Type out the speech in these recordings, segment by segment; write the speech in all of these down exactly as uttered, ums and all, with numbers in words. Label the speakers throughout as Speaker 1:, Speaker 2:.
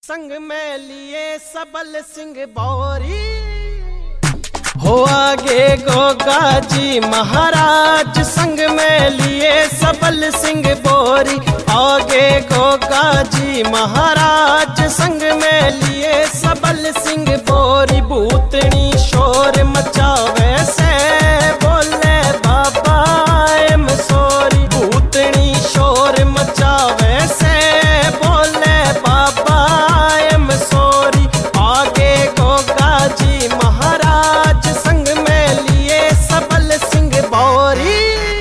Speaker 1: संग में लिए सबल सिंह बौरी हो आगे गोगा जी महाराज। संग में लिए सबल सिंह बोरी आगे गोगा जी महाराज। संग में लिए सबल सिंह बोरी भूतनी शोर मचावे से बोले बाबा एम सोरी। भूतनी शोर मचावे से बोले बाबा एम सोरी आगे गोगा जी महाराज। संग में लिए सबल सिंह बौरी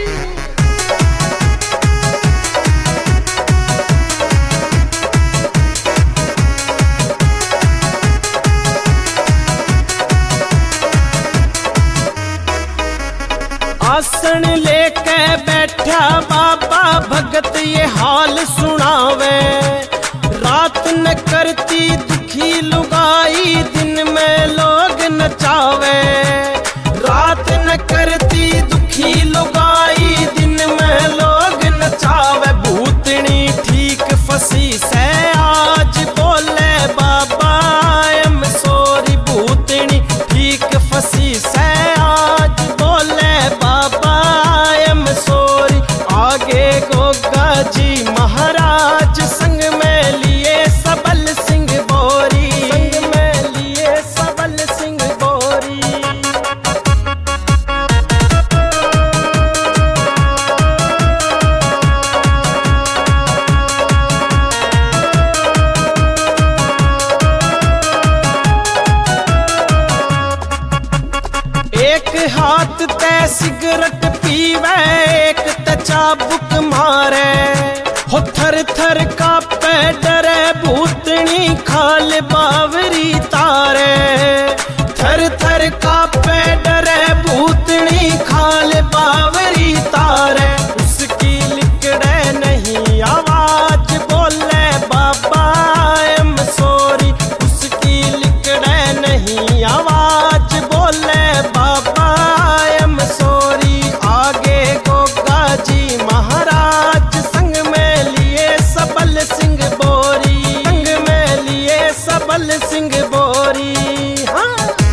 Speaker 1: आसन लेके बैठा बाबा भगत ये हाल सुनावे। रात न करती दुखी लुगाई दिन में लोग नचावे। रात न करती दुखी लुगाई दिन में लोग नचावे। भूतनी ठीक फसी से आज बोले बाबा एम सोरी। भूतनी ठीक फसी से आज बोले बाबा एम सोरी आगे गोगा जी महाराज। संग में लिए सबल सिंह बोरी संग में लिए सबल सिंह बोरी। एक हाथ ते सिगरेट पीवे एक ते चाबुक मारे। हो थर थर कांपे डरे भूतनी खाल बावरी तारे। थर थर कांपे डरे भूतनी खाल बावरी तारे। उसकी लिकड़े नहीं आवाज बोले बाबा एम सोरी। उसकी लिकड़े नहीं आवाज बोले बाबा एम सोरी आगे गोगा जी महाराज। संग में लिए सबल सिंह बोरी संग में लिए सबल सिंह बोरी। हाँ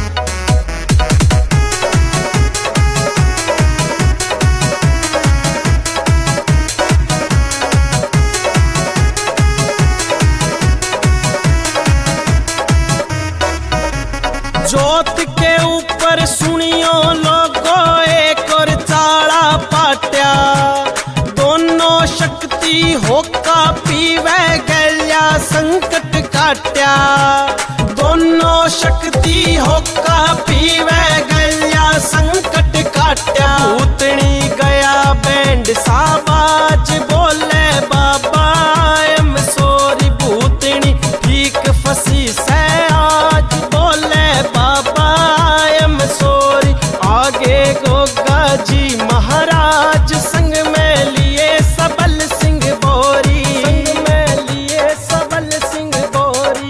Speaker 1: जोत के ऊपर सुनियो लोगो एक और चाड़ा पाट्या। दोनों शक्ति होका पीवे गैया संकट काट्या। दोनों शक्ति होका पीवे गैया संकट काट्या। भूतनी गया बैंड साबाज बोले बाबा एम सोरी। भूतनी ठीक फसी से आज बोले बाबा एम सोरी आगे गोगा जी महाराज। संग में लिए सबल सिंह बोरी संग में लिए सबल सिंह बोरी।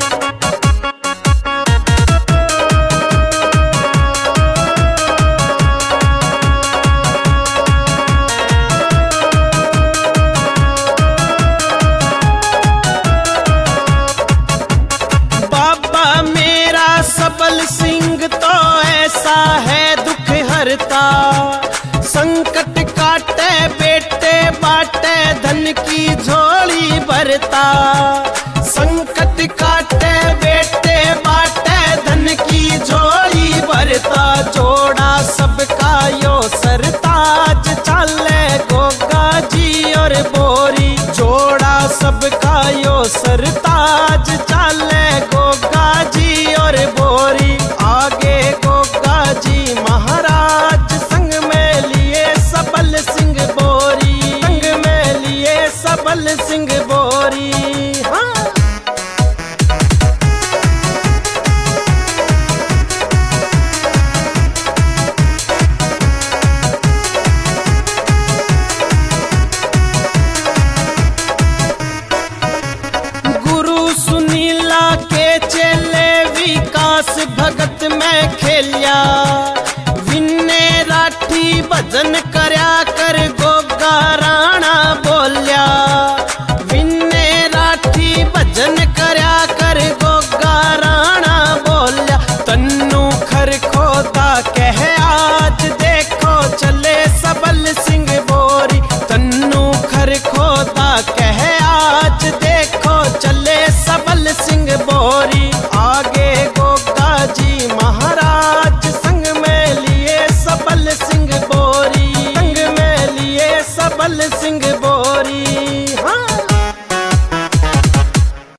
Speaker 1: बाबा मेरा सबल सिंह तो ऐसा है दुख हरता। संकट काटे बेटे बाटे धन की झोली भरता। संकट काटे बेटे बाटे धन की झोली भरता। जोड़ा सबका यो सरताज चाले गोगा जी और बोरी। जोड़ा सबका यो सरताज चाले गोगा जी और बोरी आगे गोगा जी महाराज। संग में लिए सबल सिंह बोरी संग में लिए सबल सिंह बोरी। हाँ भगत में खेलिया विन्ने राठी भजन